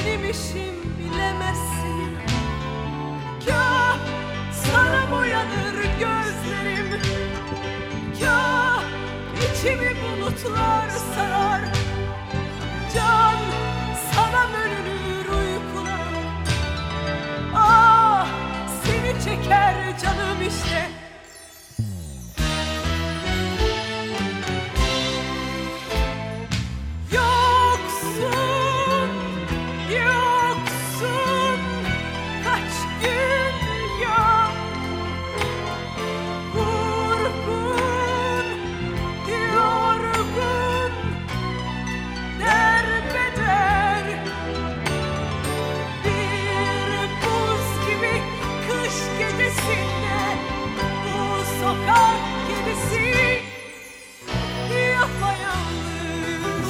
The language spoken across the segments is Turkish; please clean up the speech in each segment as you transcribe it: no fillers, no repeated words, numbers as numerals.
benim işim bilemezsin. Kah sana boyanır gözlerim, kah içimi bulutlar sarar. Can sana bölünür uykular. Ah, seni çeker canım işte. Sokak kedisi yapayalnız.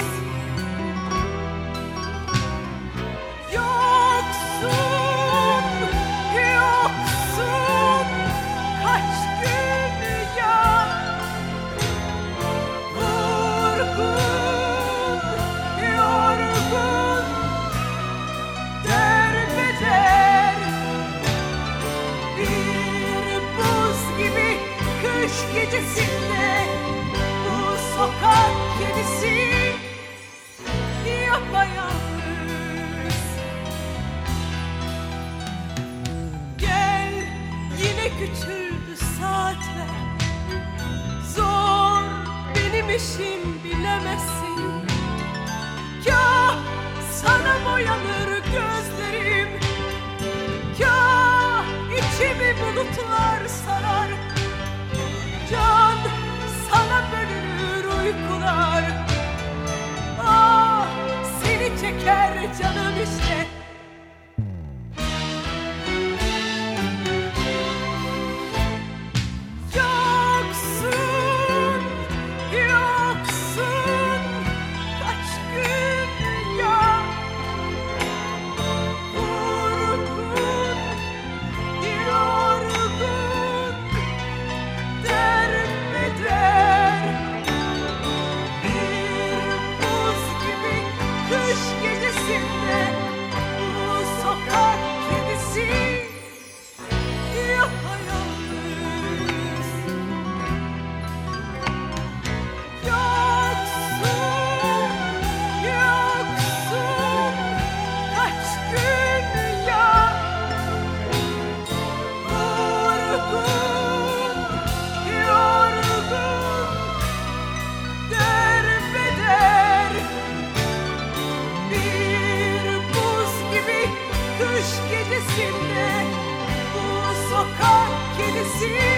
Yoksun, yoksun kaç gün ya. Vurgun, yorgun, derbeder. Bir buz gibi kış gecesinde bu sokak kedisi yapayalnız. Gel, yine küçüldü saatler. Zor benim işim bilemezsin. Kah sana boyanır gözlerim, kah içimi bulutlar sarar. Can sana bölünür uykular. Ah, seni çeker canım işte. Yoksun, yoksun kaç gün ya. Vurgun, yorgun, derbeder. Bir buz gibi kış gecesinde bu sokak kedisi yapayalnız. Yoksun, yoksun kaç gün ya. Vurgun, yorgun, derbeder. Bir buz gibi kış gecesinde bu sokak kedisi